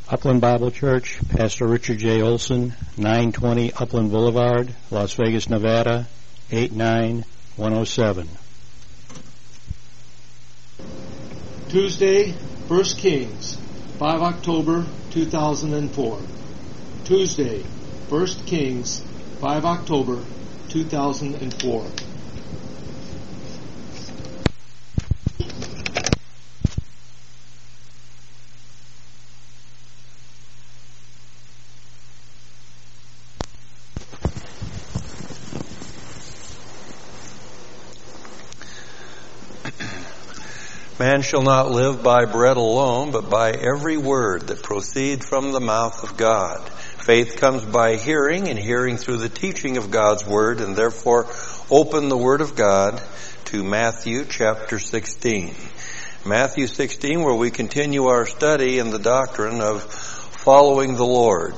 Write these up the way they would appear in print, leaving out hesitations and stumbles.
Upland Bible Church, Pastor Richard J. Olson, 920 Upland Boulevard, Las Vegas, Nevada, 89107. Tuesday, 1 Kings, 5 October 2004. Tuesday, 1 Kings, 5 October 2004. Man shall not live by bread alone, but by every word that proceeds from the mouth of God. Faith comes by hearing, and hearing through the teaching of God's word, and therefore open the word of God to Matthew chapter 16. Matthew 16, where we continue our study in the doctrine of following the Lord.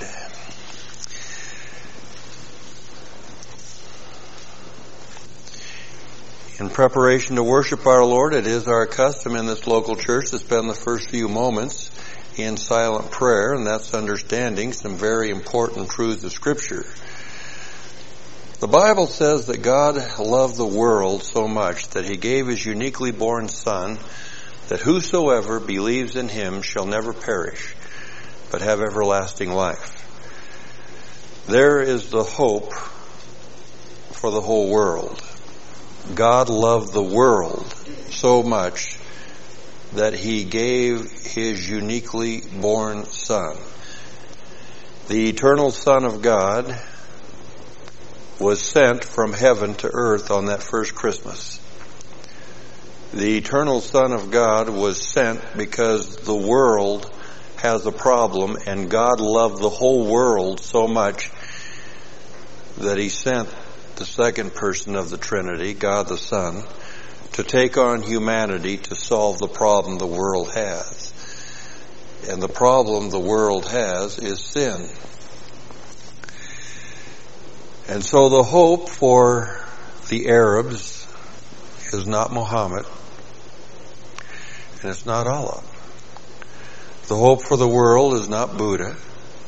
In preparation to worship our Lord, it is our custom in this local church to spend the first few moments in silent prayer, and that's understanding some very important truths of Scripture. The Bible says that God loved the world so much that He gave His uniquely born Son, that whosoever believes in Him shall never perish, but have everlasting life. There is the hope for the whole world. God loved the world so much that He gave His uniquely born Son. The eternal Son of God was sent from heaven to earth on that first Christmas. The eternal Son of God was sent because the world has a problem, and God loved the whole world so much that He sent the second person of the Trinity, God the Son, to take on humanity to solve the problem the world has. And the problem the world has is sin. And so the hope for the Arabs is not Muhammad, and it's not Allah. The hope for the world is not Buddha.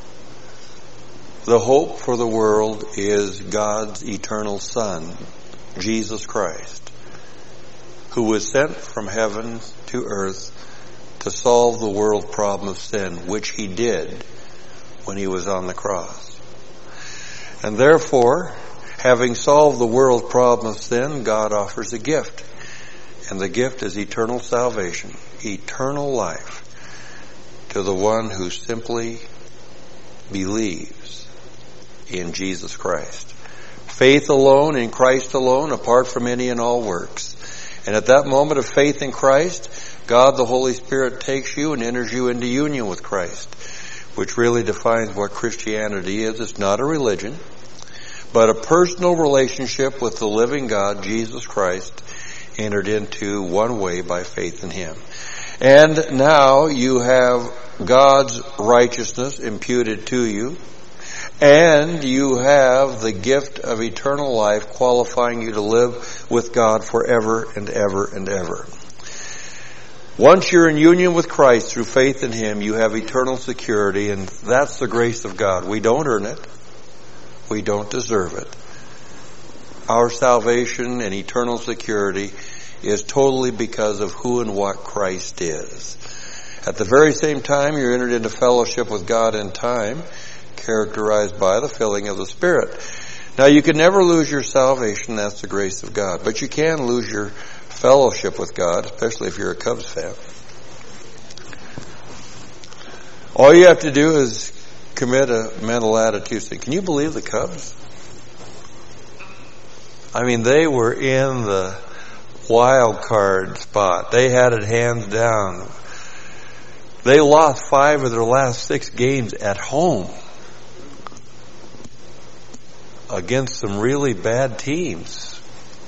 The hope for the world is God's eternal Son, Jesus Christ, who was sent from heaven to earth to solve the world problem of sin, which He did when He was on the cross. And therefore, having solved the world problem of sin, God offers a gift. And the gift is eternal salvation, eternal life, to the one who simply believes in Jesus Christ. Faith alone, in Christ alone, apart from any and all works. And at that moment of faith in Christ, God the Holy Spirit takes you and enters you into union with Christ, which really defines what Christianity is. It's not a religion, but a personal relationship with the living God, Jesus Christ, entered into one way by faith in Him. And now you have God's righteousness imputed to you, and you have the gift of eternal life qualifying you to live with God forever and ever and ever. Once you're in union with Christ through faith in Him, you have eternal security, and that's the grace of God. We don't earn it. We don't deserve it. Our salvation and eternal security is totally because of who and what Christ is. At the very same time, you're entered into fellowship with God in time, characterized by the filling of the Spirit. Now, you can never lose your salvation. That's the grace of God. But you can lose your fellowship with God, especially if you're a Cubs fan. All you have to do is commit a mental attitude. Can you believe the Cubs? I mean, they were in the wild card spot. They had it hands down. They lost 5 of their last 6 games at home against some really bad teams.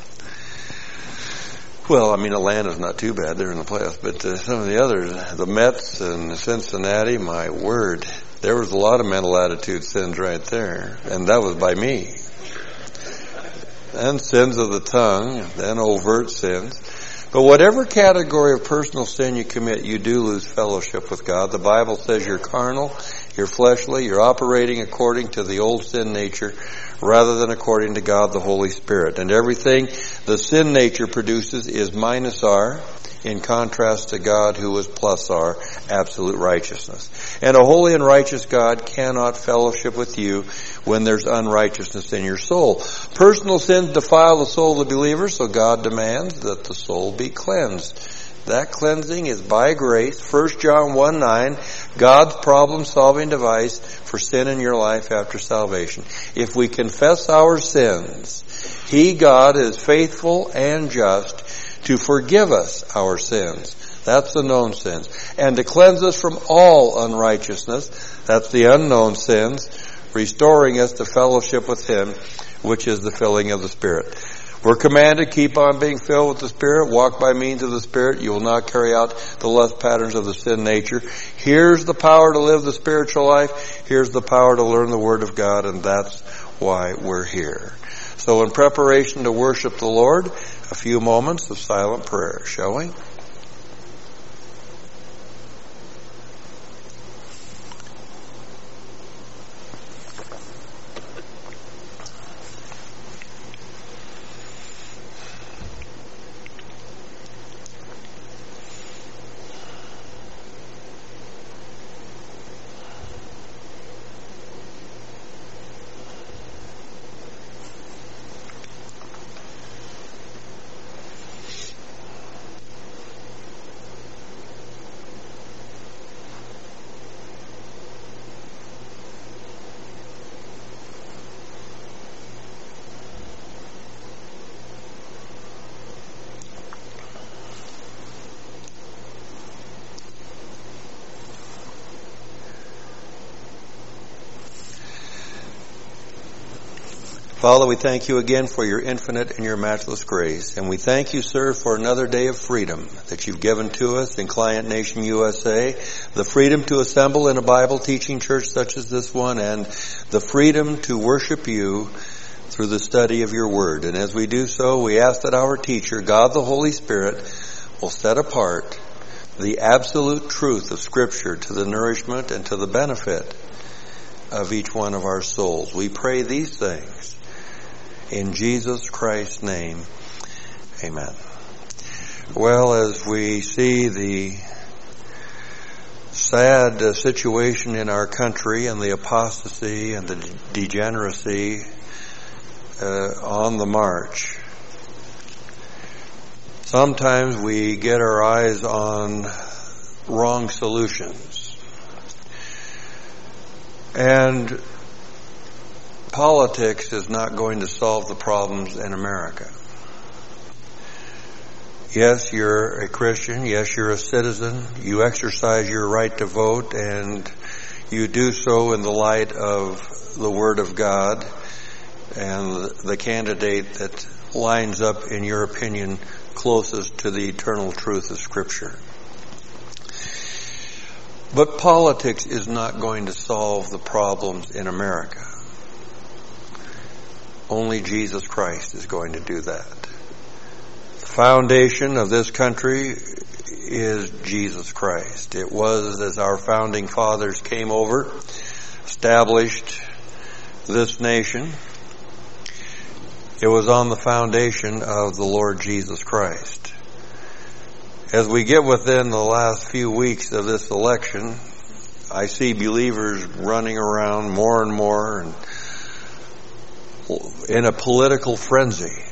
Well, I mean, Atlanta's not too bad. They're in the playoffs. But some of the others, the Mets and Cincinnati, my word, there was a lot of mental attitude sins right there. And that was by me. And sins of the tongue, and overt sins. But whatever category of personal sin you commit, you do lose fellowship with God. The Bible says you're carnal, you're fleshly, you're operating according to the old sin nature rather than according to God the Holy Spirit. And everything the sin nature produces is minus R, in contrast to God who is plus R, absolute righteousness. And a holy and righteous God cannot fellowship with you when there's unrighteousness in your soul. Personal sins defile the soul of the believer, so God demands that the soul be cleansed. That cleansing is by grace. 1 John 1:9, God's problem-solving device for sin in your life after salvation. If we confess our sins, He, God, is faithful and just to forgive us our sins. That's the known sins. And to cleanse us from all unrighteousness. That's the unknown sins, restoring us to fellowship with Him, which is the filling of the Spirit. We're commanded to keep on being filled with the Spirit, walk by means of the Spirit. You will not carry out the lust patterns of the sin nature. Here's the power to live the spiritual life. Here's the power to learn the Word of God, and that's why we're here. So in preparation to worship the Lord, a few moments of silent prayer, shall we? Father, we thank you again for your infinite and your matchless grace. And we thank you, sir, for another day of freedom that you've given to us in Client Nation USA. The freedom to assemble in a Bible teaching church such as this one, and the freedom to worship you through the study of your word. And as we do so, we ask that our teacher, God the Holy Spirit, will set apart the absolute truth of Scripture to the nourishment and to the benefit of each one of our souls. We pray these things in Jesus Christ's name, amen. Well, as we see the sad situation in our country and the apostasy and the degeneracy on the march, sometimes we get our eyes on wrong solutions. And politics is not going to solve the problems in America. Yes, you're a Christian. Yes, you're a citizen. You exercise your right to vote, and you do so in the light of the Word of God and the candidate that lines up, in your opinion, closest to the eternal truth of Scripture. But politics is not going to solve the problems in America. Only Jesus Christ is going to do that. The foundation of this country is Jesus Christ. It was as our founding fathers came over, established this nation. It was on the foundation of the Lord Jesus Christ. As we get within the last few weeks of this election, I see believers running around more and more and in a political frenzy.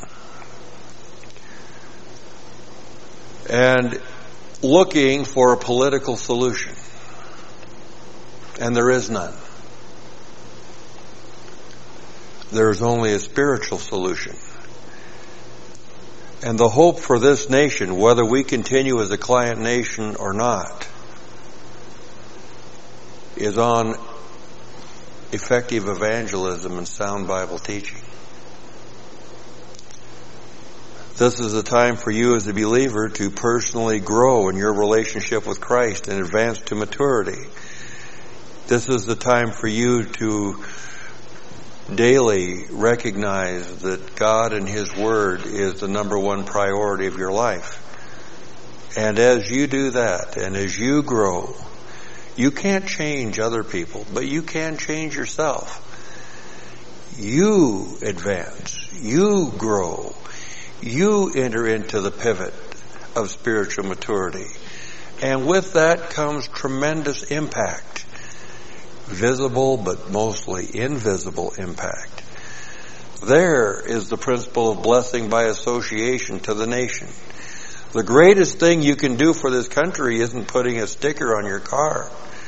And looking for a political solution. And there is none. There is only a spiritual solution. And the hope for this nation, whether we continue as a client nation or not, is on effective evangelism and sound Bible teaching. This is a time for you as a believer to personally grow in your relationship with Christ and advance to maturity. This is the time for you to daily recognize that God and His Word is the number one priority of your life. And as you do that, and as you grow, you can't change other people, but you can change yourself. You advance. You grow. You enter into the pivot of spiritual maturity. And with that comes tremendous impact. Visible, but mostly invisible impact. There is the principle of blessing by association to the nation. The greatest thing you can do for this country isn't putting a sticker on your car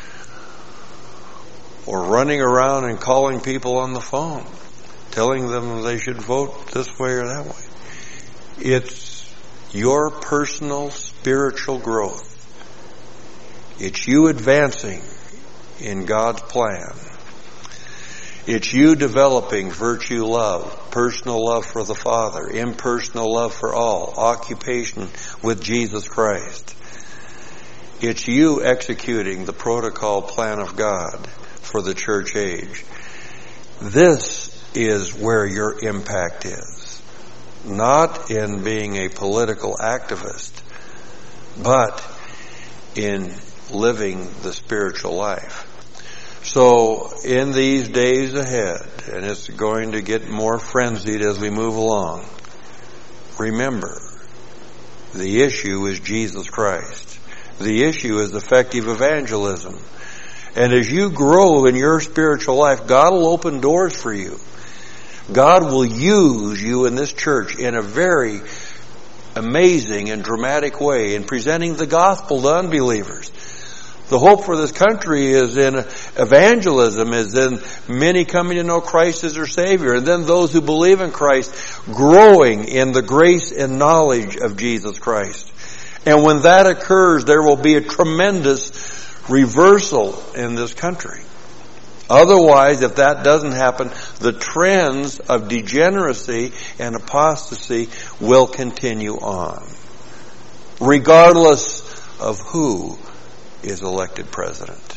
or running around and calling people on the phone, telling them they should vote this way or that way. It's your personal spiritual growth. It's you advancing in God's plan. It's you developing virtue love, personal love for the Father, impersonal love for all, occupation with Jesus Christ. It's you executing the protocol plan of God for the church age. This is where your impact is. Not in being a political activist, but in living the spiritual life. So in these days ahead, and it's going to get more frenzied as we move along, remember, the issue is Jesus Christ. The issue is effective evangelism. And as you grow in your spiritual life, God will open doors for you. God will use you in this church in a very amazing and dramatic way in presenting the gospel to unbelievers. The hope for this country is in evangelism, is in many coming to know Christ as their Savior, and then those who believe in Christ growing in the grace and knowledge of Jesus Christ. And when that occurs, there will be a tremendous reversal in this country. Otherwise, if that doesn't happen, the trends of degeneracy and apostasy will continue on, regardless of who is elected president.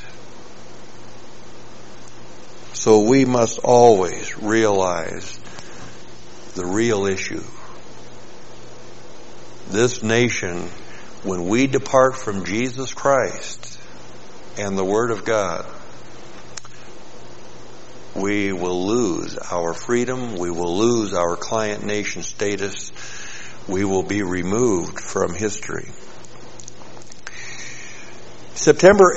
So we must always realize the real issue. This nation, when we depart from Jesus Christ and the Word of God, we will lose our freedom, we will lose our client nation status, we will be removed from history. September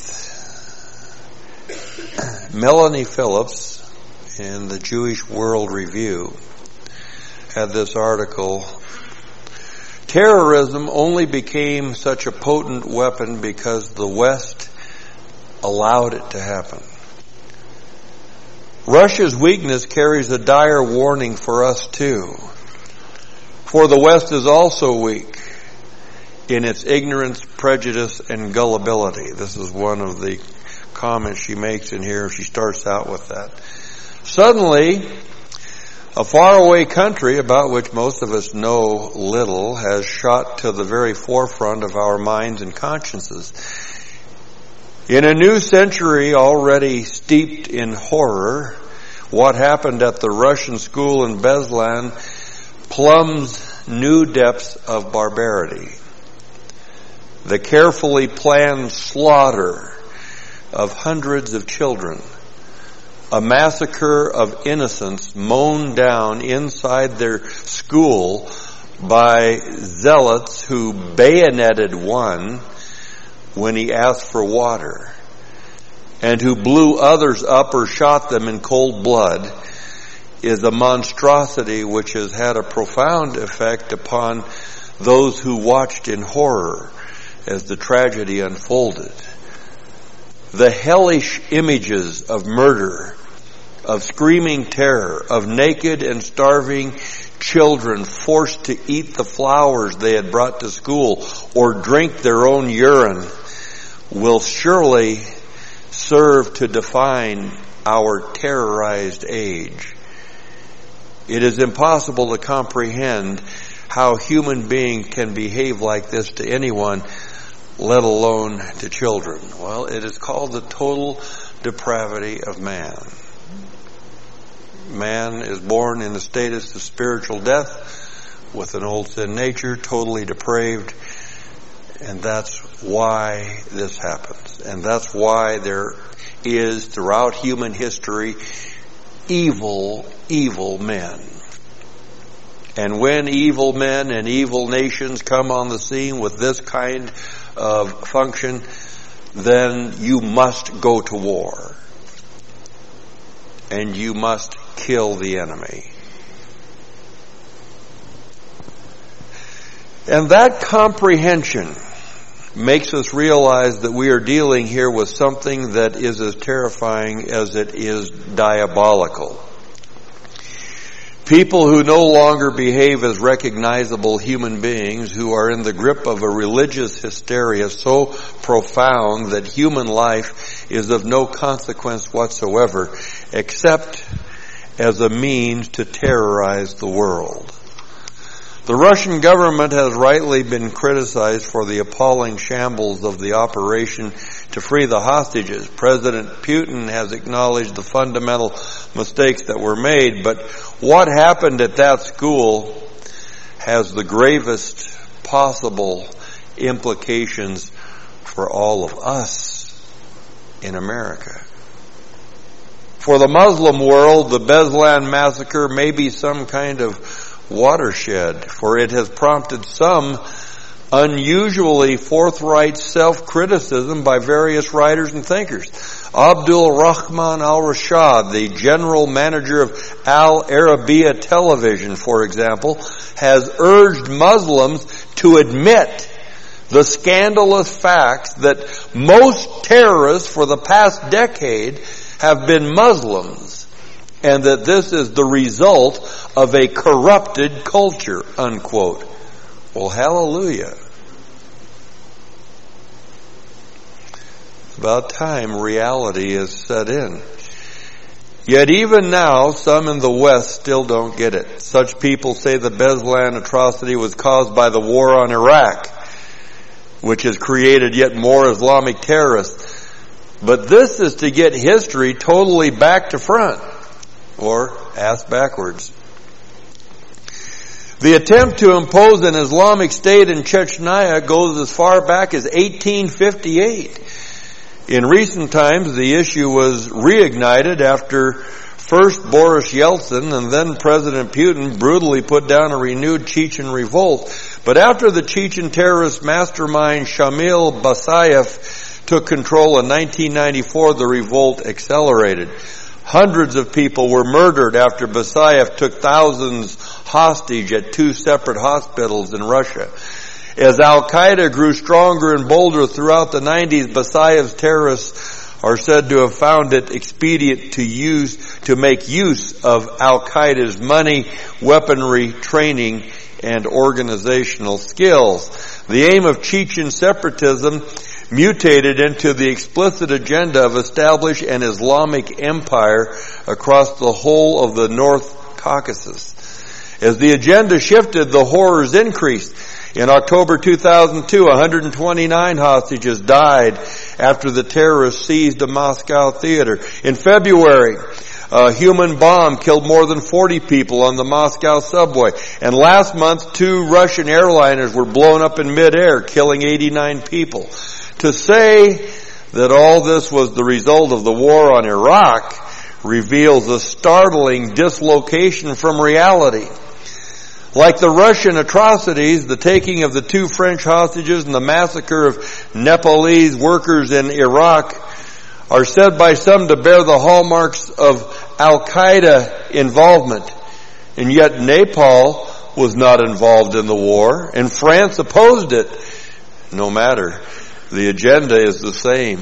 8th, Melanie Phillips in the Jewish World Review had this article, "Terrorism only became such a potent weapon because the West allowed it to happen." Russia's weakness carries a dire warning for us too. For the West is also weak in its ignorance, prejudice, and gullibility. This is one of the comments she makes in here. She starts out with that. Suddenly, a faraway country about which most of us know little has shot to the very forefront of our minds and consciences. In a new century already steeped in horror, what happened at the Russian school in Beslan plumbs new depths of barbarity. The carefully planned slaughter of hundreds of children, a massacre of innocents mown down inside their school by zealots who bayoneted one when he asked for water, and who blew others up or shot them in cold blood, is a monstrosity which has had a profound effect upon those who watched in horror as the tragedy unfolded. The hellish images of murder, of screaming terror, of naked and starving children forced to eat the flowers they had brought to school or drink their own urine, will surely serve to define our terrorized age. It is impossible to comprehend how a human being can behave like this to anyone, let alone to children. Well, it is called the total depravity of man. Man is born in a status of spiritual death with an old sin nature, totally depraved, and that's why this happens. And that's why there is, throughout human history, evil men. And when evil men and evil nations come on the scene with this kind of function, then you must go to war. And you must kill the enemy. And that comprehension makes us realize that we are dealing here with something that is as terrifying as it is diabolical. People who no longer behave as recognizable human beings, who are in the grip of a religious hysteria so profound that human life is of no consequence whatsoever, except as a means to terrorize the world. The Russian government has rightly been criticized for the appalling shambles of the operation to free the hostages. President Putin has acknowledged the fundamental mistakes that were made, but what happened at that school has the gravest possible implications for all of us in America. For the Muslim world, the Beslan massacre may be some kind of watershed, for it has prompted some unusually forthright self-criticism by various writers and thinkers. Abdul Rahman al-Rashad, the general manager of Al Arabiya Television, for example, has urged Muslims to admit the scandalous fact that most terrorists for the past decade have been Muslims, and that this is the result of a corrupted culture, unquote. Well, hallelujah. It's about time reality is set in. Yet even now, some in the West still don't get it. Such people say the Beslan atrocity was caused by the war on Iraq, which has created yet more Islamic terrorists. But this is to get history totally back to front, or ass backwards. The attempt to impose an Islamic state in Chechnya goes as far back as 1858. In recent times, the issue was reignited after first Boris Yeltsin and then President Putin brutally put down a renewed Chechen revolt. But after the Chechen terrorist mastermind Shamil Basayev took control in 1994, the revolt accelerated. Hundreds of people were murdered after Basayev took thousands hostage at 2 separate hospitals in Russia. As Al-Qaeda grew stronger and bolder throughout the 90s, Basayev's terrorists are said to have found it expedient to make use of Al-Qaeda's money, weaponry, training, and organizational skills. The aim of Chechen separatism mutated into the explicit agenda of establish an Islamic empire across the whole of the North Caucasus. As the agenda shifted, the horrors increased. In October 2002, 129 hostages died after the terrorists seized a Moscow theater. In February, a human bomb killed more than 40 people on the Moscow subway. And last month, 2 Russian airliners were blown up in midair, killing 89 people. To say that all this was the result of the war on Iraq reveals a startling dislocation from reality. Like the Russian atrocities, the taking of the 2 French hostages and the massacre of Nepalese workers in Iraq are said by some to bear the hallmarks of Al-Qaeda involvement. And yet Nepal was not involved in the war, and France opposed it. No matter. The agenda is the same.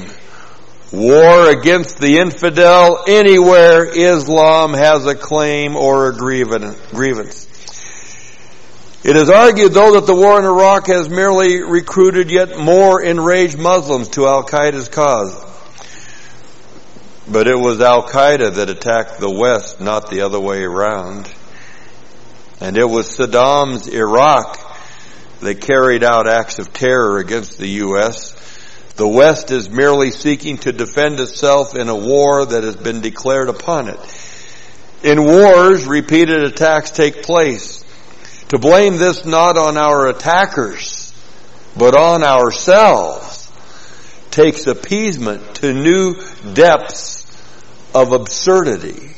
War against the infidel anywhere Islam has a claim or a grievance. It is argued, though, that the war in Iraq has merely recruited yet more enraged Muslims to Al-Qaeda's cause. But it was Al-Qaeda that attacked the West, not the other way around. And it was Saddam's Iraq that carried out acts of terror against the U.S. The West is merely seeking to defend itself in a war that has been declared upon it. In wars, repeated attacks take place. To blame this not on our attackers, but on ourselves, takes appeasement to new depths of absurdity.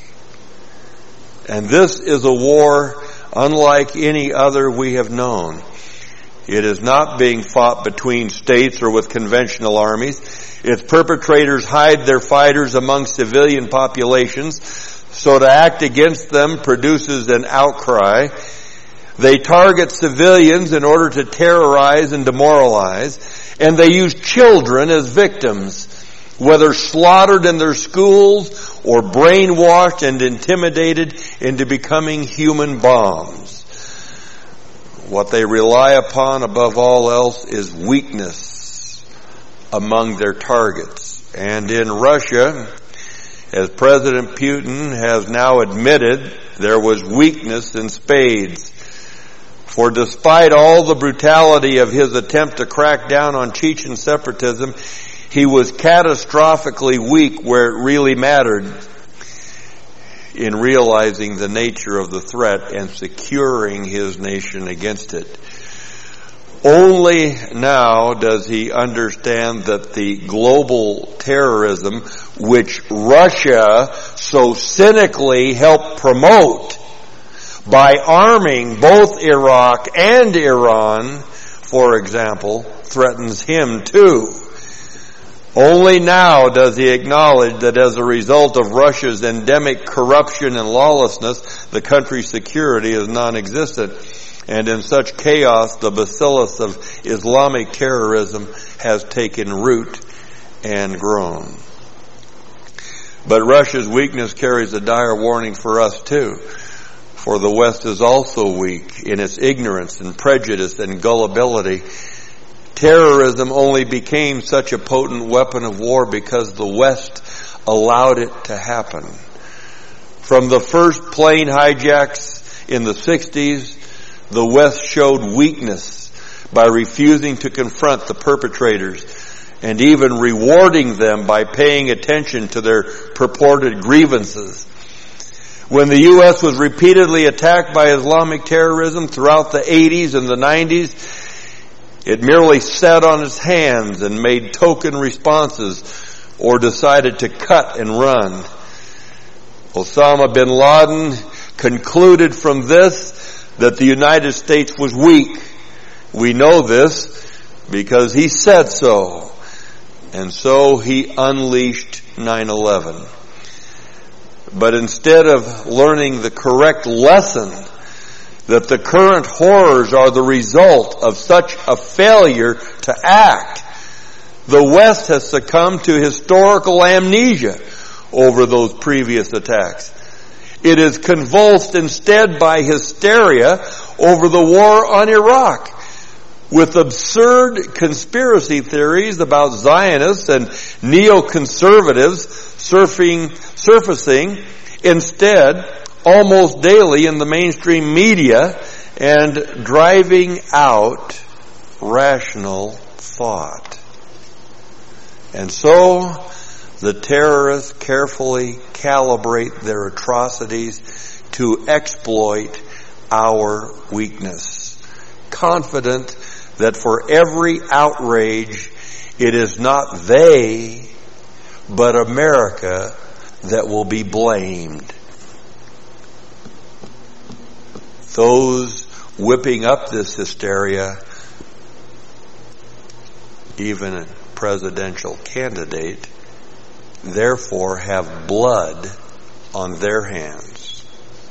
And this is a war unlike any other we have known. It is not being fought between states or with conventional armies. Its perpetrators hide their fighters among civilian populations, so to act against them produces an outcry. They target civilians in order to terrorize and demoralize, and they use children as victims, whether slaughtered in their schools or brainwashed and intimidated into becoming human bombs. What they rely upon above all else is weakness among their targets. And in Russia, as President Putin has now admitted, there was weakness in spades. For despite all the brutality of his attempt to crack down on Chechen separatism, he was catastrophically weak where it really mattered, in realizing the nature of the threat and securing his nation against it. Only now does he understand that the global terrorism which Russia so cynically helped promote by arming both Iraq and Iran, for example, threatens him too. Only now does he acknowledge that as a result of Russia's endemic corruption and lawlessness, the country's security is non-existent. And in such chaos, the bacillus of Islamic terrorism has taken root and grown. But Russia's weakness carries a dire warning for us too. For the West is also weak in its ignorance and prejudice and gullibility. Terrorism only became such a potent weapon of war because the West allowed it to happen. From the first plane hijacks in the 60s, the West showed weakness by refusing to confront the perpetrators and even rewarding them by paying attention to their purported grievances. When the U.S. was repeatedly attacked by Islamic terrorism throughout the 80s and the 90s, it merely sat on its hands and made token responses or decided to cut and run. Osama bin Laden concluded from this that the United States was weak. We know this because he said so. And so he unleashed 9/11. But instead of learning the correct lesson that the current horrors are the result of such a failure to act, the West has succumbed to historical amnesia over those previous attacks. It is convulsed instead by hysteria over the war on Iraq, with absurd conspiracy theories about Zionists and neoconservatives surfacing instead almost daily in the mainstream media and driving out rational thought. And so the terrorists carefully calibrate their atrocities to exploit our weakness, confident that for every outrage it is not they, but America that will be blamed. Those whipping up this hysteria, even a presidential candidate, therefore have blood on their hands.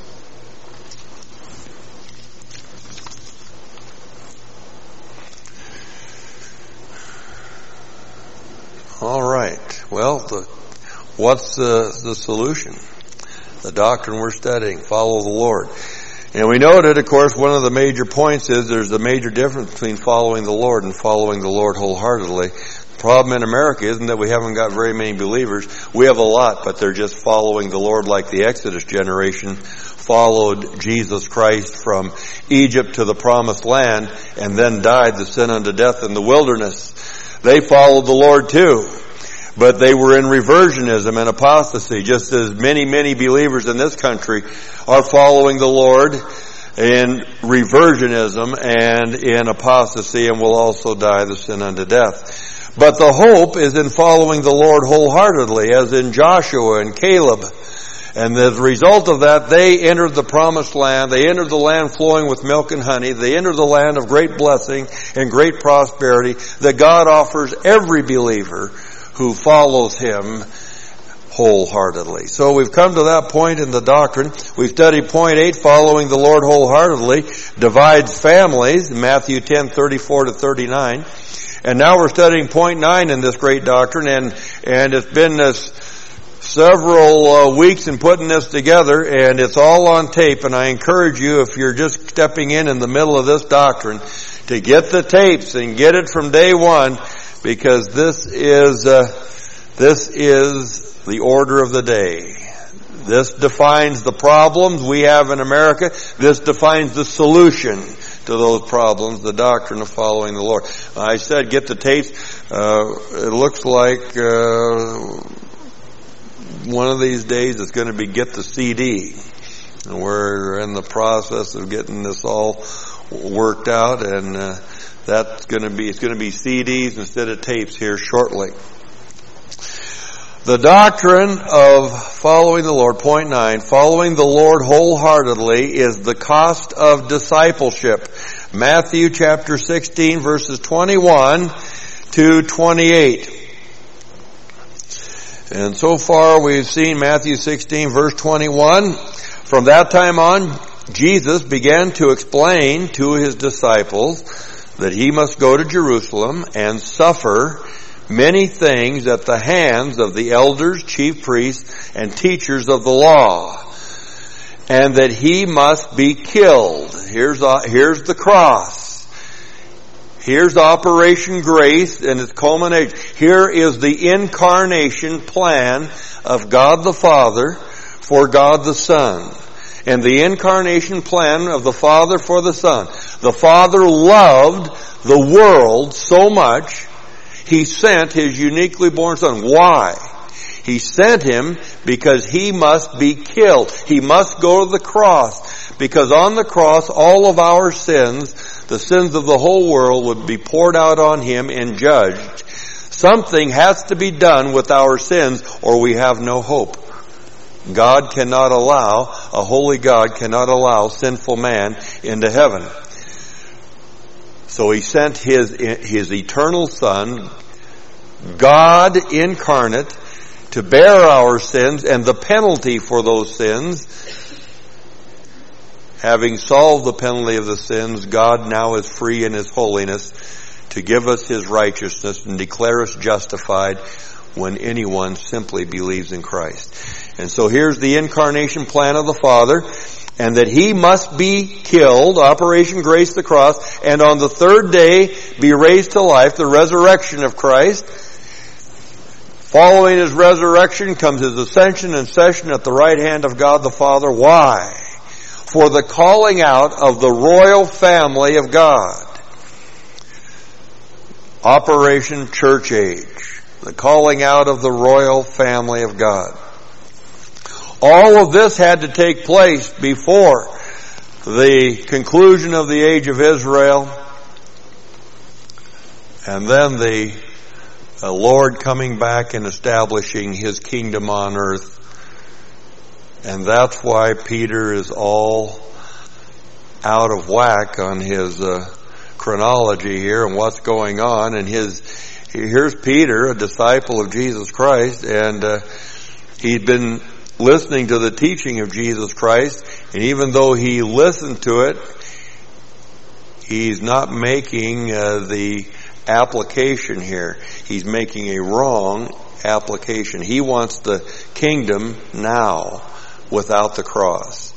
All right. Well, what's the solution? The doctrine we're studying, follow the Lord. And we noted, of course, one of the major points is there's a major difference between following the Lord and following the Lord wholeheartedly. The problem in America isn't that we haven't got very many believers. We have a lot, but they're just following the Lord like the Exodus generation followed Jesus Christ from Egypt to the promised land and then died the sin unto death in the wilderness. They followed the Lord too. but they were in reversionism and apostasy, just as many, many believers in this country are following the Lord in reversionism and in apostasy, and will also die the sin unto death. But the hope is in following the Lord wholeheartedly, as in Joshua and Caleb. And as a result of that, they entered the promised land. They entered the land flowing with milk and honey. They entered the land of great blessing and great prosperity that God offers every believer who follows Him wholeheartedly. So we've come to that point in the doctrine. We've studied point 8, following the Lord wholeheartedly divides families, Matthew 10:34 to 39. And now we're studying point 9 in this great doctrine, and it's been this several weeks in putting this together, and it's all on tape. And I encourage you, if you're just stepping in the middle of this doctrine, to get the tapes and get it from day one, because this is the order of the day. This defines the problems we have in America. This defines the solution to those problems, the doctrine of following the Lord. I said get the tapes. It looks like one of these days it's going to be get the CD. And we're in the process of getting this all worked out, and it's going to be CDs instead of tapes here shortly. The doctrine of following the Lord, point 9, following the Lord wholeheartedly is the cost of discipleship. Matthew chapter 16 verses 21 to 28. And so far we've seen Matthew 16 verse 21. From that time on, Jesus began to explain to His disciples that He must go to Jerusalem and suffer many things at the hands of the elders, chief priests, and teachers of the law, and that He must be killed. Here's the cross. Here's Operation Grace and its culmination. Here is the incarnation plan of God the Father for God the Son. And the incarnation plan of the Father for the Son. The Father loved the world so much, He sent His uniquely born Son. Why? He sent Him because He must be killed. He must go to the cross. Because on the cross, all of our sins, the sins of the whole world, would be poured out on Him and judged. Something has to be done with our sins, or we have no hope. God cannot allow, a holy God cannot allow sinful man into heaven. So He sent His eternal Son, God incarnate, to bear our sins and the penalty for those sins. Having solved the penalty of the sins, God now is free in His holiness to give us His righteousness and declare us justified when anyone simply believes in Christ. And so here's the incarnation plan of the Father, and that He must be killed, Operation Grace the cross, and on the third day be raised to life, the resurrection of Christ. Following His resurrection comes His ascension and session at the right hand of God the Father. Why? For the calling out of the royal family of God. Operation Church Age. The calling out of the royal family of God. All of this had to take place before the conclusion of the age of Israel, and then the Lord coming back and establishing His kingdom on earth. And that's why Peter is all out of whack on his chronology here and what's going on. And here's Peter, a disciple of Jesus Christ, and he'd been listening to the teaching of Jesus Christ, and even though he listened to it, he's not making the application here. He's making a wrong application. He wants the kingdom now without the cross.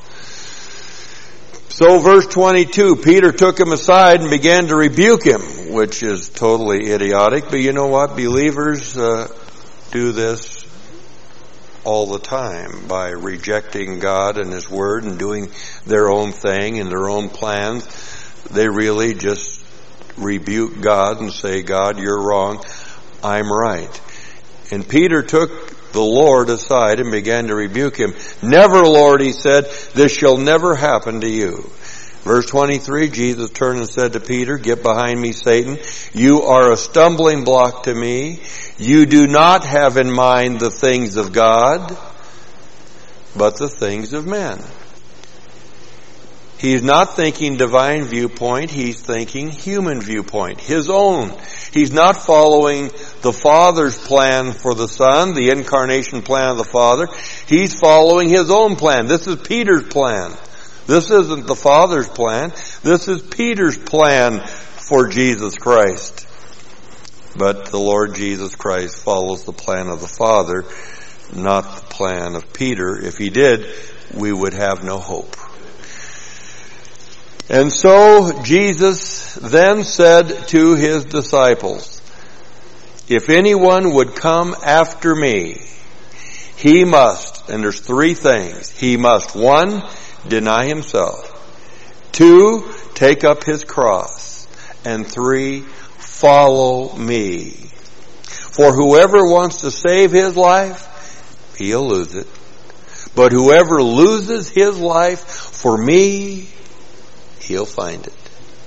So verse 22, Peter took him aside and began to rebuke him, which is totally idiotic. But you know what? Believers do this all the time by rejecting God and His Word and doing their own thing and their own plans. They really just rebuke God and say, God, you're wrong, I'm right. And Peter took the Lord aside and began to rebuke him. "Never, Lord," he said, "this shall never happen to you." Verse 23, Jesus turned and said to Peter, "Get behind me, Satan. You are a stumbling block to me. You do not have in mind the things of God, but the things of men." He's not thinking divine viewpoint. He's thinking human viewpoint, his own. He's not following the Father's plan for the Son, the incarnation plan of the Father. He's following his own plan. This is Peter's plan. This isn't the Father's plan. This is Peter's plan for Jesus Christ. But the Lord Jesus Christ follows the plan of the Father, not the plan of Peter. If he did, we would have no hope. And so Jesus then said to his disciples, "If anyone would come after me, he must," and there's three things. He must, 1, deny himself. 2, take up his cross. And 3, follow me. For whoever wants to save his life, he'll lose it. But whoever loses his life for me, he'll find it.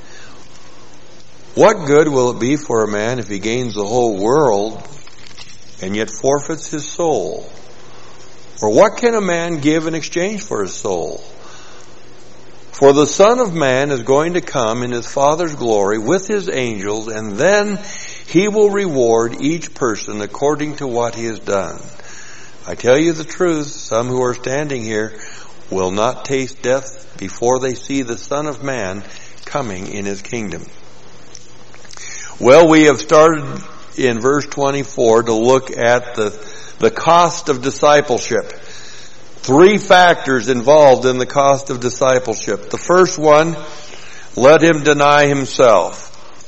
What good will it be for a man if he gains the whole world and yet forfeits his soul? Or what can a man give in exchange for his soul? For the Son of Man is going to come in his Father's glory with his angels, and then he will reward each person according to what he has done. I tell you the truth, some who are standing here will not taste death before they see the Son of Man coming in his kingdom. Well, we have started in verse 24 to look at the cost of discipleship. 3 factors involved in the cost of discipleship. The first one, let him deny himself.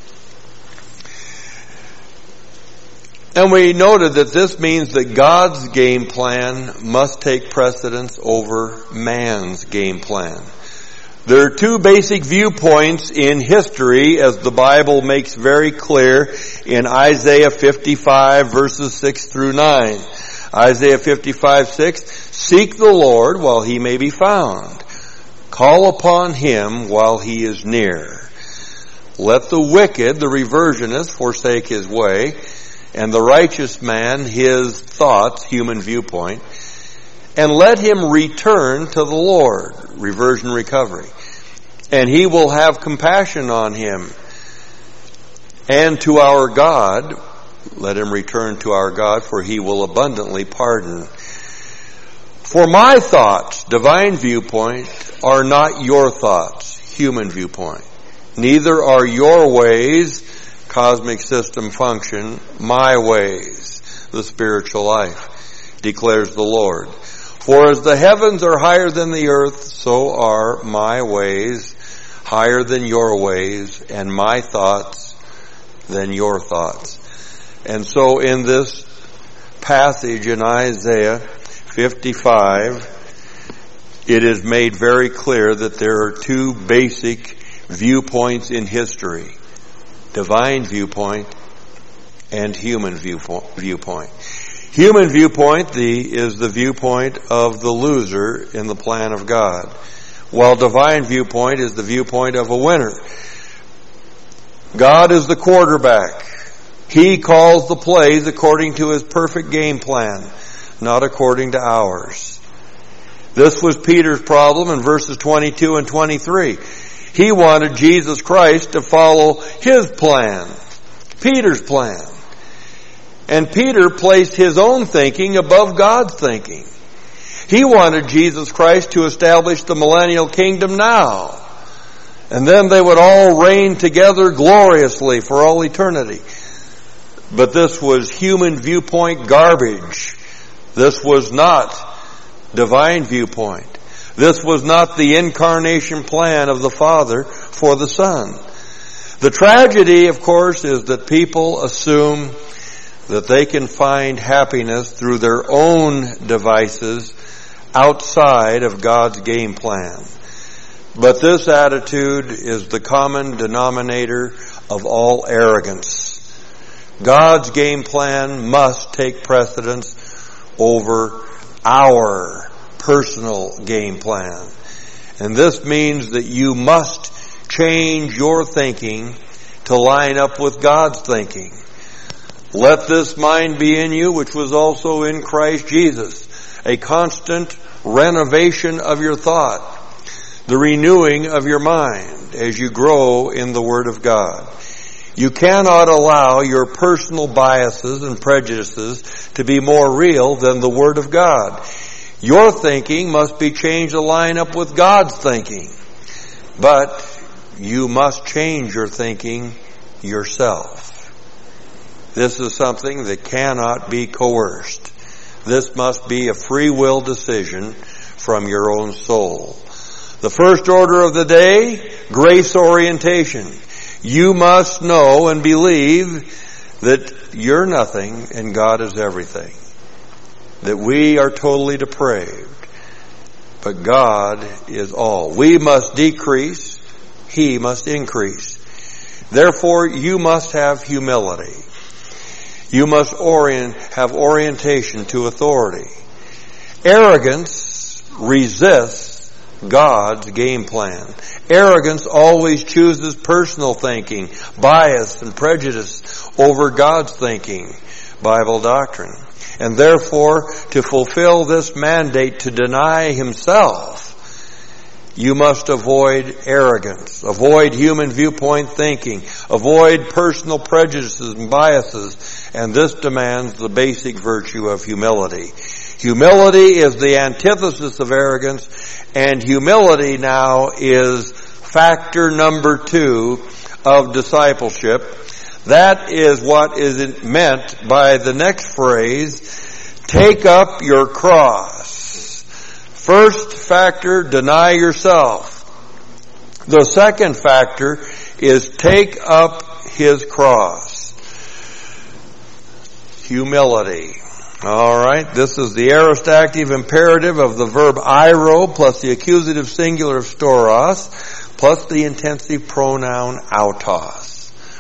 And we noted that this means that God's game plan must take precedence over man's game plan. There are 2 basic viewpoints in history, as the Bible makes very clear in Isaiah 55 verses 6 through 9. Isaiah 55:6, "Seek the Lord while he may be found. Call upon him while he is near. Let the wicked," the reversionist, "forsake his way, and the righteous man his thoughts," human viewpoint, "and let him return to the Lord," reversion recovery, "and he will have compassion on him. And to our God, let him return to our God, for he will abundantly pardon. For my thoughts," divine viewpoint, "are not your thoughts," human viewpoint. "Neither are your ways," cosmic system function, "my ways," the spiritual life, declares the Lord. "For as the heavens are higher than the earth, so are my ways higher than your ways, and my thoughts than your thoughts." And so in this passage in Isaiah 55, it is made very clear that there are 2 basic viewpoints in history: divine viewpoint and human viewpoint. Human viewpoint is the viewpoint of the loser in the plan of God, while divine viewpoint is the viewpoint of a winner. God is the quarterback. He calls the plays according to his perfect game plan, not according to ours. This was Peter's problem in verses 22 and 23. He wanted Jesus Christ to follow his plan, Peter's plan. And Peter placed his own thinking above God's thinking. He wanted Jesus Christ to establish the millennial kingdom now, and then they would all reign together gloriously for all eternity. But this was human viewpoint garbage. This was not divine viewpoint. This was not the incarnation plan of the Father for the Son. The tragedy, of course, is that people assume that they can find happiness through their own devices outside of God's game plan. But this attitude is the common denominator of all arrogance. God's game plan must take precedence over our personal game plan. And this means that you must change your thinking to line up with God's thinking. Let this mind be in you, which was also in Christ Jesus. A constant renovation of your thought, the renewing of your mind as you grow in the Word of God. You cannot allow your personal biases and prejudices to be more real than the Word of God. Your thinking must be changed to line up with God's thinking. But you must change your thinking yourself. This is something that cannot be coerced. This must be a free will decision from your own soul. The first order of the day, grace orientation. You must know and believe that you're nothing and God is everything. That we are totally depraved, but God is all. We must decrease, He must increase. Therefore, you must have humility. You must have orientation to authority. Arrogance resists God's game plan. Arrogance always chooses personal thinking, bias, and prejudice over God's thinking, Bible doctrine. And therefore, to fulfill this mandate to deny himself, you must avoid arrogance, avoid human viewpoint thinking, avoid personal prejudices and biases, and this demands the basic virtue of humility. Humility is the antithesis of arrogance, and humility now is factor number 2 of discipleship. That is what is meant by the next phrase, take up your cross. First factor, deny yourself. The second factor is take up his cross. Humility. All right, this is the aorist active imperative of the verb airo plus the accusative singular of storos plus the intensive pronoun autos.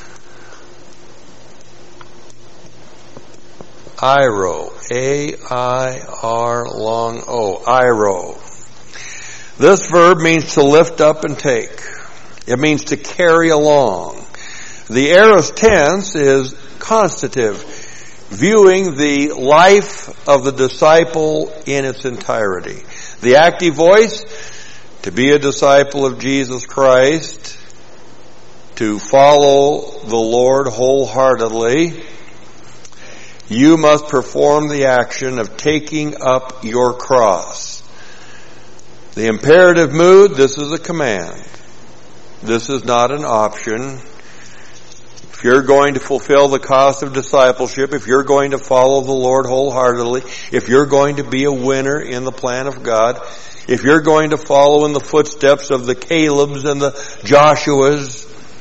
Airo, A-I-R long O, airo. This verb means to lift up and take. It means to carry along. The aorist tense is constative, viewing the life of the disciple in its entirety. The active voice, to be a disciple of Jesus Christ, to follow the Lord wholeheartedly, you must perform the action of taking up your cross. The imperative mood, this is a command. This is not an option. If you're going to fulfill the cost of discipleship, if you're going to follow the Lord wholeheartedly, if you're going to be a winner in the plan of God, if you're going to follow in the footsteps of the Calebs and the Joshuas,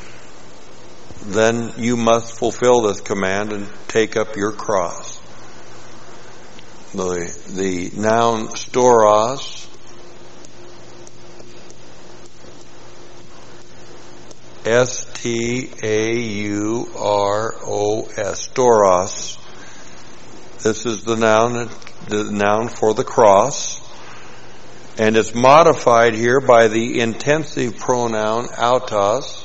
then you must fulfill this command and take up your cross. The noun storos, S-T-A-U-R-O-S, storos. This is the noun for the cross. And it's modified here by the intensive pronoun autos.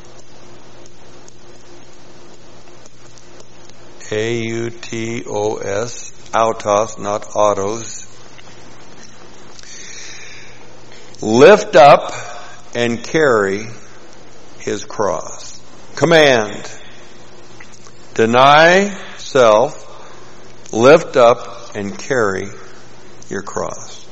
A-U-T-O-S, autos, not autos. Lift up and carry his cross. Command. Deny self, lift up and carry your cross.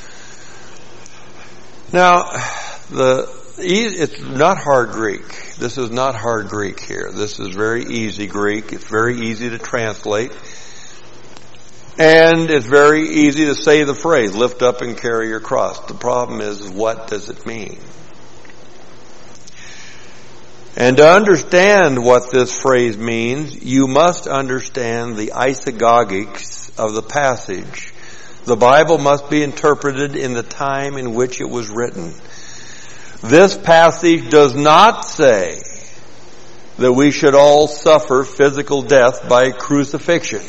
Now, it's not hard Greek. This is not hard Greek here. This is very easy Greek. It's very easy to translate. And it's very easy to say the phrase, lift up and carry your cross. The problem is, what does it mean? And to understand what this phrase means, you must understand the isagogics of the passage. The Bible must be interpreted in the time in which it was written. This passage does not say that we should all suffer physical death by crucifixion.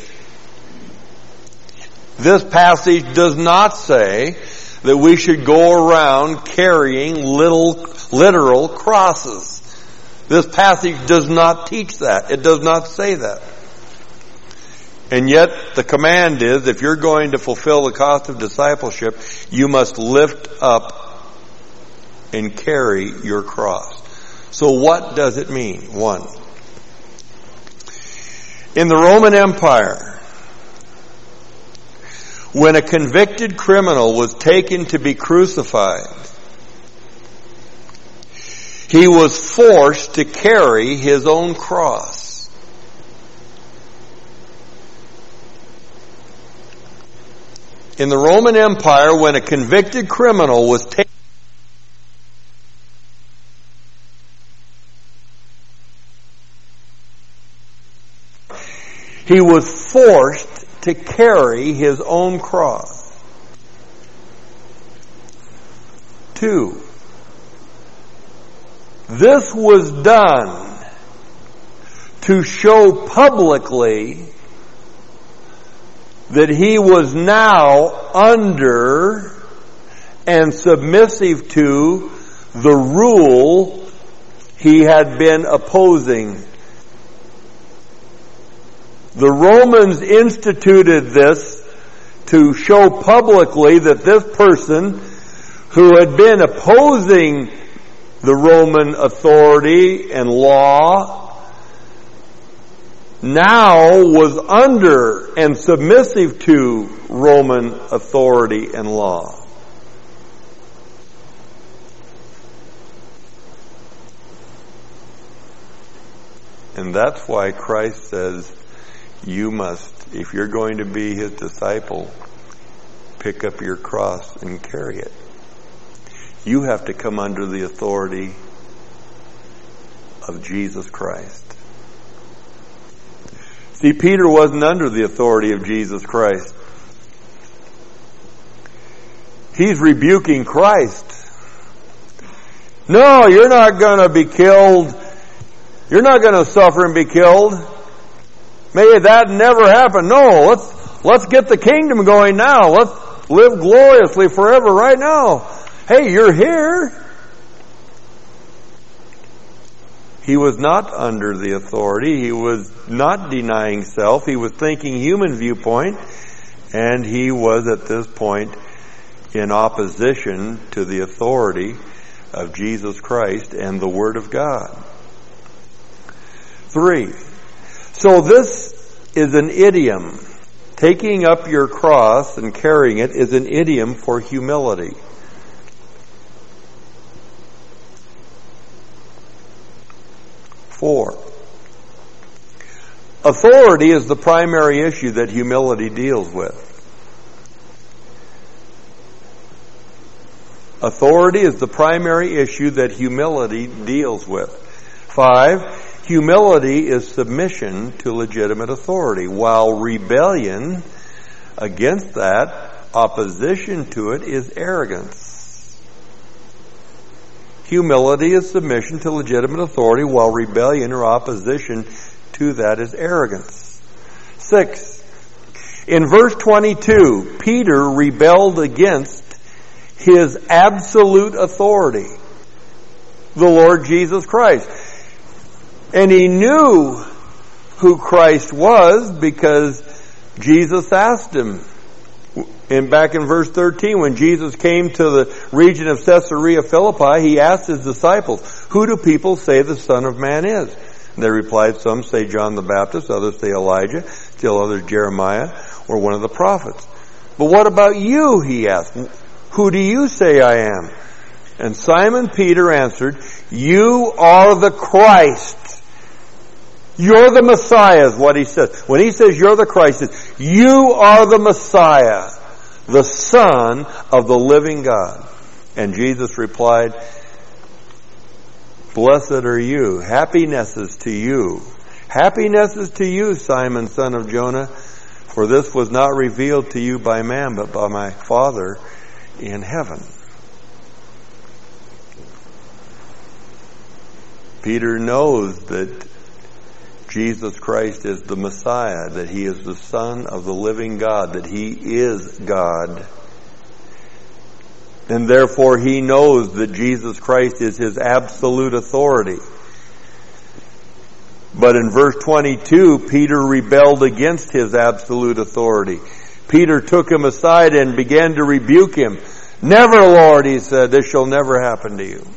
This passage does not say that we should go around carrying literal crosses. This passage does not teach that. It does not say that. And yet the command is, if you're going to fulfill the cost of discipleship, you must lift up and carry your cross. So what does it mean? 1. In the Roman Empire, when a convicted criminal was taken to be crucified, he was forced to carry his own cross. In the Roman Empire, when a convicted criminal was taken, he was forced to carry his own cross. 2. This was done to show publicly that he was now under and submissive to the rule he had been opposing. The Romans instituted this to show publicly that this person who had been opposing the Roman authority and law now was under and submissive to Roman authority and law. And that's why Christ says, you must, if you're going to be his disciple, pick up your cross and carry it. You have to come under the authority of Jesus Christ. See, Peter wasn't under the authority of Jesus Christ. He's rebuking Christ. No, you're not going to be killed. You're not going to suffer and be killed. May that never happen. No, let's get the kingdom going now. Let's live gloriously forever right now. Hey, you're here. He was not under the authority. He was not denying self. He was thinking human viewpoint. And he was at this point in opposition to the authority of Jesus Christ and the Word of God. 3. So this is an idiom. Taking up your cross and carrying it is an idiom for humility. 4. Authority is the primary issue that humility deals with. Authority is the primary issue that humility deals with. 5. Humility is submission to legitimate authority, while rebellion against that, opposition to it, is arrogance. Humility is submission to legitimate authority, while rebellion or opposition to that is arrogance. 6. In verse 22, Peter rebelled against his absolute authority, the Lord Jesus Christ. And he knew who Christ was because Jesus asked him. And back in verse 13, when Jesus came to the region of Caesarea Philippi, he asked his disciples, who do people say the Son of Man is? And they replied, some say John the Baptist, others say Elijah, still others Jeremiah, or one of the prophets. But what about you, he asked. Who do you say I am? And Simon Peter answered, you are the Christ. You're the Messiah is what he says. When he says you're the Christ, you are the Messiah, the Son of the living God. And Jesus replied, blessed are you. Happinesses to you. Happinesses to you, Simon, son of Jonah, for this was not revealed to you by man, but by my Father in heaven. Peter knows that Jesus Christ is the Messiah, that He is the Son of the living God, that He is God. And therefore he knows that Jesus Christ is his absolute authority. But in verse 22, Peter rebelled against his absolute authority. Peter took him aside and began to rebuke him. "Never, Lord," he said, "this shall never happen to you."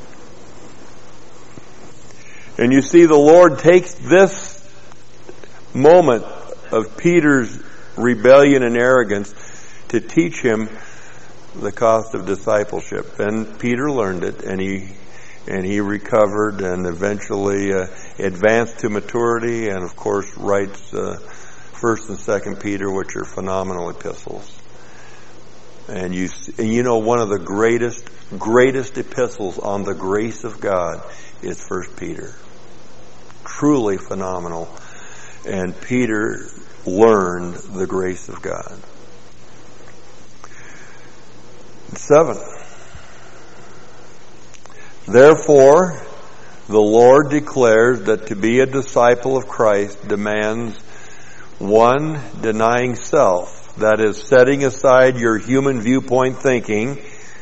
And you see, the Lord takes this moment of Peter's rebellion and arrogance to teach him the cost of discipleship. And Peter learned it, and he recovered and eventually advanced to maturity, and of course writes 1st and 2nd Peter, which are phenomenal epistles. And you know, one of the greatest epistles on the grace of God is 1 Peter. Truly phenomenal. And Peter learned the grace of God. 7. Therefore, the Lord declares that to be a disciple of Christ demands 1, denying self. That is, setting aside your human viewpoint thinking,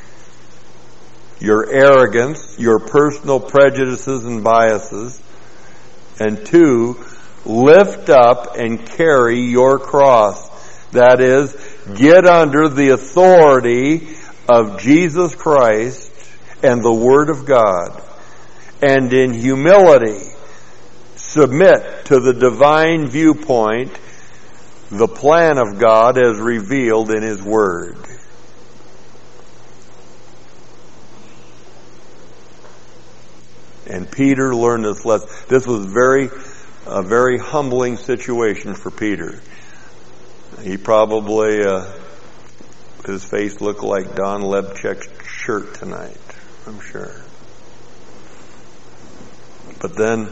your arrogance, your personal prejudices and biases. And 2, lift up and carry your cross. That is, get under the authority of Jesus Christ and the Word of God, and in humility submit to the divine viewpoint, the plan of God as revealed in His Word. And Peter learned this lesson. This was a very humbling situation for Peter. He probably, his face looked like Don Lebchek's shirt tonight, I'm sure. But then,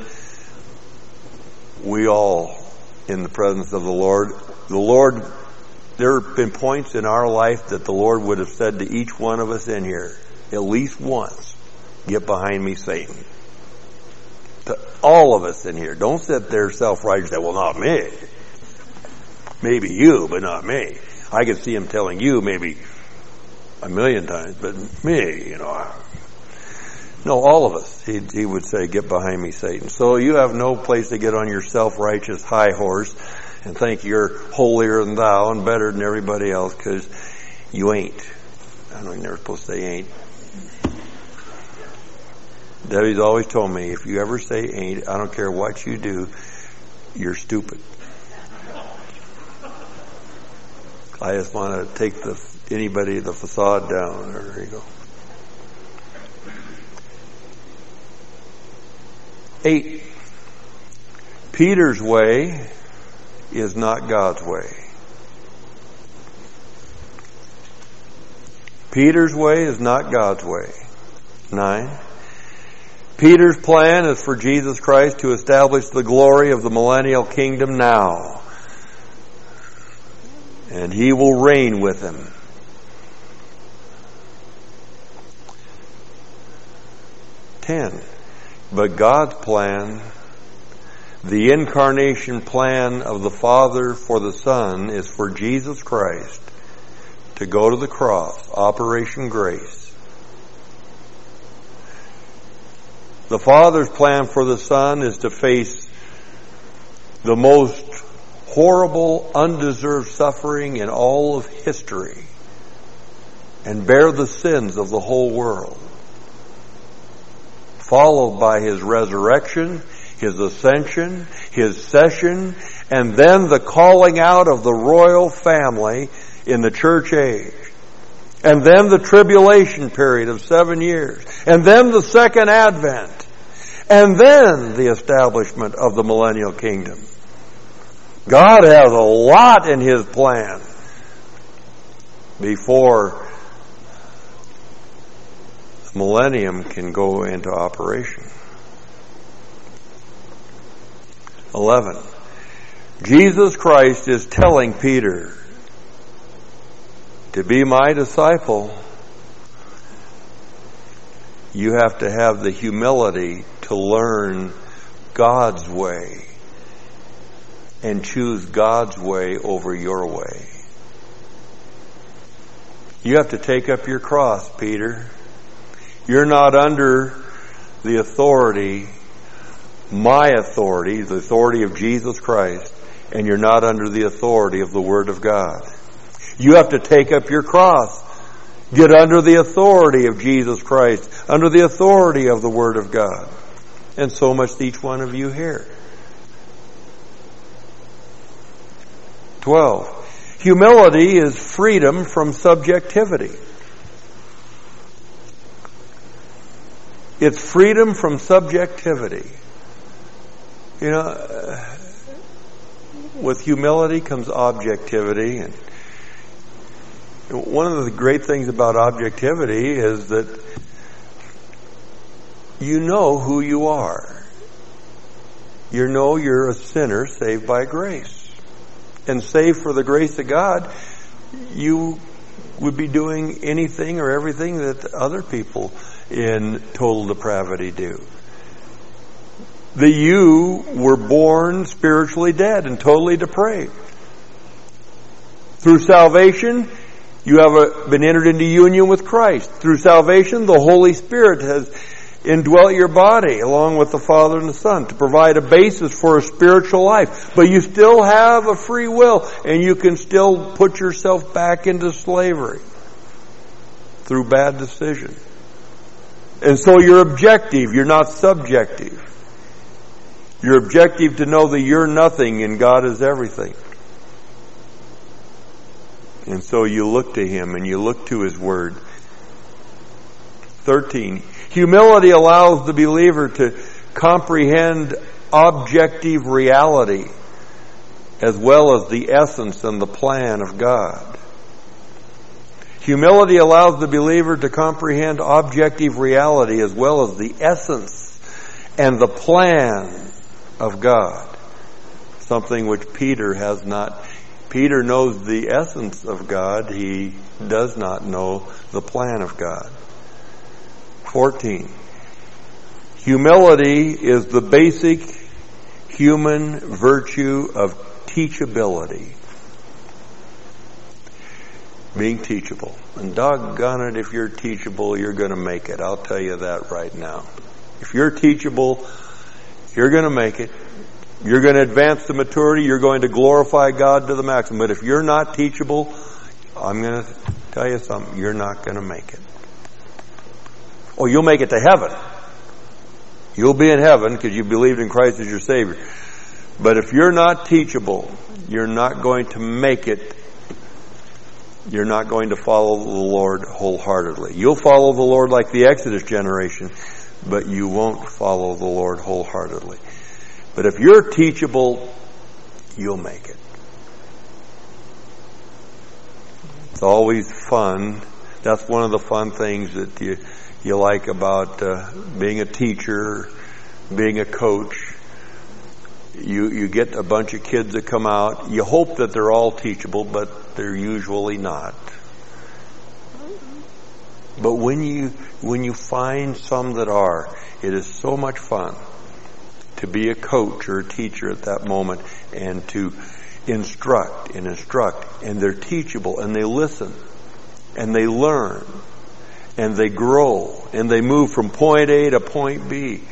we all, in the presence of the Lord, there have been points in our life that the Lord would have said to each one of us in here, at least once, "Get behind me, Satan." To all of us in here. Don't sit there self-righteous and say, "Well, not me. Maybe you, but not me." I could see him telling you maybe a million times, but me, No, all of us. He would say, "Get behind me, Satan." So you have no place to get on your self-righteous high horse and think you're holier than thou and better than everybody else, because you ain't. I know you're never supposed to say ain't. Debbie's always told me, if you ever say ain't, I don't care what you do, you're stupid. I just want to take the facade down. There you go. 8. Peter's way is not God's way. Peter's way is not God's way. 9. Peter's plan is for Jesus Christ to establish the glory of the millennial kingdom now. And He will reign with Him. 10. But God's plan, the incarnation plan of the Father for the Son, is for Jesus Christ to go to the cross, Operation Grace. The Father's plan for the Son is to face the most horrible, undeserved suffering in all of history and bear the sins of the whole world, followed by His resurrection, His ascension, His session, and then the calling out of the royal family in the church age. And then the tribulation period of 7 years. And then the second advent. And then the establishment of the millennial kingdom. God has a lot in His plan before the millennium can go into operation. 11. Jesus Christ is telling Peter, to be my disciple, you have to have the humility to learn God's way, and choose God's way over your way. You have to take up your cross, Peter. You're not under the authority, my authority, the authority of Jesus Christ, and you're not under the authority of the Word of God. You have to take up your cross. Get under the authority of Jesus Christ, under the authority of the Word of God. And so must each one of you here. 12. Humility is freedom from subjectivity. It's freedom from subjectivity. You know, with humility comes objectivity. And one of the great things about objectivity is that you know who you are. You know you're a sinner saved by grace. And saved for the grace of God, you would be doing anything or everything that other people in total depravity do. You were born spiritually dead and totally depraved. Through salvation, you have been entered into union with Christ. Through salvation, the Holy Spirit has indwelt your body along with the Father and the Son to provide a basis for a spiritual life. But you still have a free will, and you can still put yourself back into slavery through bad decision. And so you're objective, you're not subjective. You're objective to know that you're nothing and God is everything. And so you look to Him and you look to His Word. 13. Humility allows the believer to comprehend objective reality as well as the essence and the plan of God. Humility allows the believer to comprehend objective reality as well as the essence and the plan of God. Something which Peter has not. Peter knows the essence of God. He does not know the plan of God. 14. Humility is the basic human virtue of teachability. Being teachable. And doggone it, if you're teachable, you're going to make it. I'll tell you that right now. If you're teachable, you're going to make it. You're going to advance to maturity. You're going to glorify God to the maximum. But if you're not teachable, I'm going to tell you something. You're not going to make it. Oh, you'll make it to heaven. You'll be in heaven because you believed in Christ as your Savior. But if you're not teachable, you're not going to make it. You're not going to follow the Lord wholeheartedly. You'll follow the Lord like the Exodus generation, but you won't follow the Lord wholeheartedly. But if you're teachable, you'll make it. It's always fun. That's one of the fun things that you like about being a teacher, being a coach. You get a bunch of kids that come out. You hope that they're all teachable, but they're usually not. But when you find some that are, it is so much fun to be a coach or a teacher at that moment and to instruct, and they're teachable, and they listen, and they learn, and they grow, and they move from point A to point B.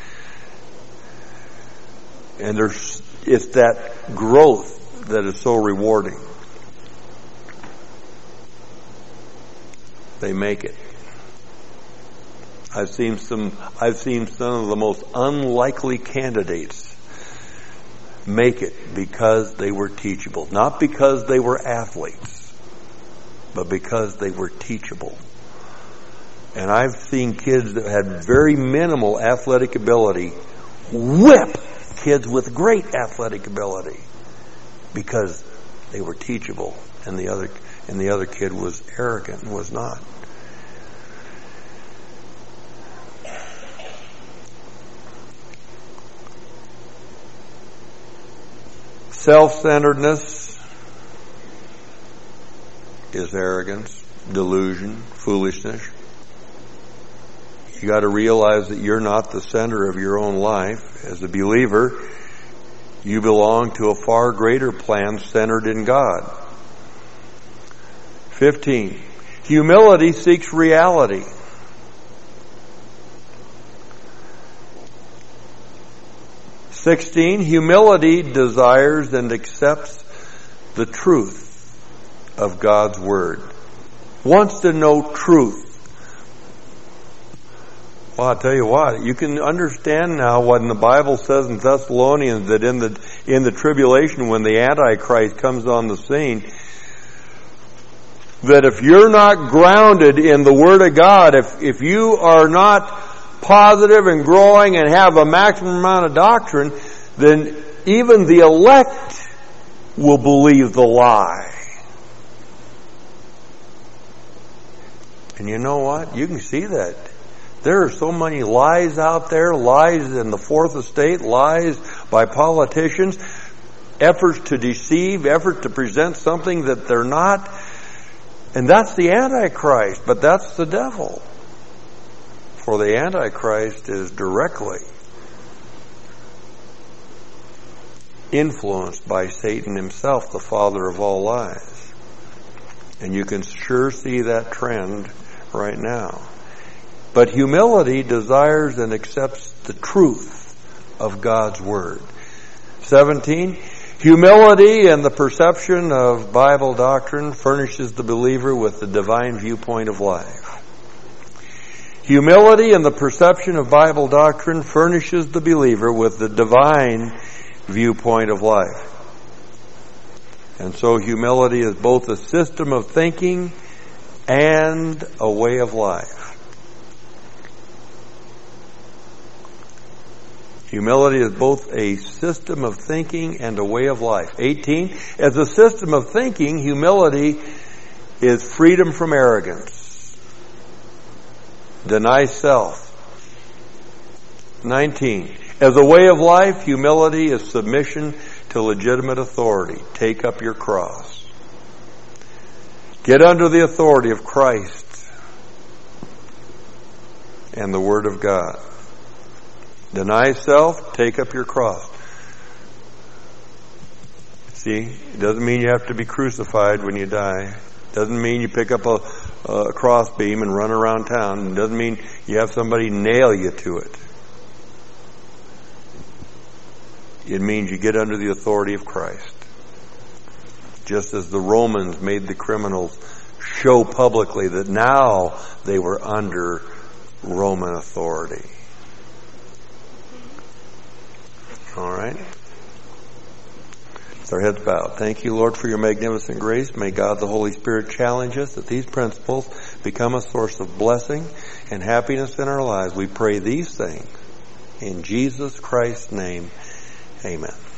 And it's that growth that is so rewarding. They make it. I've seen some of the most unlikely candidates make it because they were teachable. Not because they were athletes, but because they were teachable. And I've seen kids that had very minimal athletic ability whip kids with great athletic ability because they were teachable, and the other kid was arrogant and was not. Self-centeredness is arrogance, delusion, foolishness. You got to realize that you're not the center of your own life. As a believer, You belong to a far greater plan centered in God. 15. Humility seeks reality. 16. Humility desires and accepts the truth of God's Word. Wants to know truth. Well, I'll tell you what, you can understand now what the Bible says in Thessalonians, that in the tribulation, when the Antichrist comes on the scene, that if you're not grounded in the Word of God, if you are not positive and growing and have a maximum amount of doctrine, then even the elect will believe the lie. And you know what? You can see that. There are so many lies out there, lies in the Fourth Estate, lies by politicians, efforts to deceive, efforts to present something that they're not. And that's the Antichrist, but that's the devil. For the Antichrist is directly influenced by Satan himself, the father of all lies. And you can sure see that trend right now. But humility desires and accepts the truth of God's Word. 17, humility and the perception of Bible doctrine furnishes the believer with the divine viewpoint of life. Humility and the perception of Bible doctrine furnishes the believer with the divine viewpoint of life. And so humility is both a system of thinking and a way of life. Humility is both a system of thinking and a way of life. 18, as a system of thinking, humility is freedom from arrogance. Deny self. 19, as a way of life, humility is submission to legitimate authority. Take up your cross. Get under the authority of Christ and the Word of God. Deny self, take up your cross. See, it doesn't mean you have to be crucified when you die. It doesn't mean you pick up a crossbeam and run around town. It doesn't mean you have somebody nail you to it. It means you get under the authority of Christ. Just as the Romans made the criminals show publicly that now they were under Roman authority. All right. With our heads bowed. Thank you, Lord, for your magnificent grace. May God the Holy Spirit challenge us that these principles become a source of blessing and happiness in our lives. We pray these things in Jesus Christ's name. Amen.